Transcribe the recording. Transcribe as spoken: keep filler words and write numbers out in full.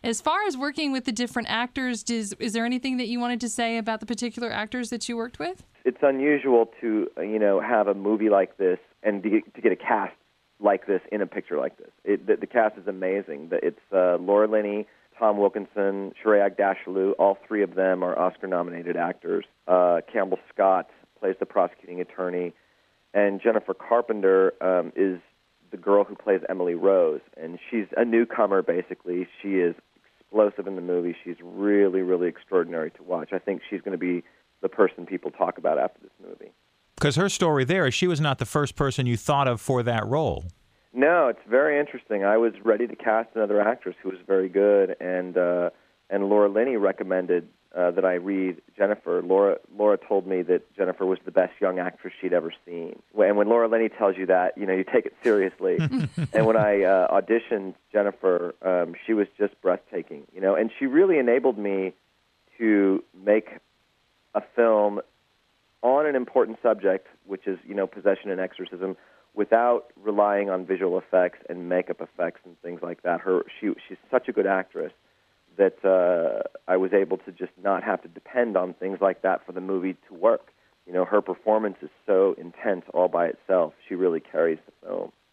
As far as working with the different actors, does, is there anything that you wanted to say about the particular actors that you worked with? It's unusual to, you know, have a movie like this and to get, to get a cast like this in a picture like this. It, the, the cast is amazing. It's uh, Laura Linney, Tom Wilkinson, Shreya Agdashloo. All three of them are Oscar-nominated actors. Uh, Campbell Scott plays the prosecuting attorney, and Jennifer Carpenter um, is the girl who plays Emily Rose, and she's a newcomer, basically. She is explosive in the movie. She's really, really extraordinary to watch. I think she's going to be the person people talk about after this movie. Because her story there is she was not the first person you thought of for that role. No, it's very interesting. I was ready to cast another actress who was very good, and uh, and Laura Linney recommended uh, that I read Jennifer. Laura Laura told me that Jennifer was the best young actress she'd ever seen. And when Laura Linney tells you that, you know, you take it seriously. And when I uh, auditioned Jennifer, um, she was just breathtaking, you know, and she really enabled me to make a film on an important subject, which is, you know, possession and exorcism, without relying on visual effects and makeup effects and things like that. Her, she, she's such a good actress that uh, I was able to just not have to depend on things like that for the movie to work. You know, her performance is so intense all by itself. She really carries the film.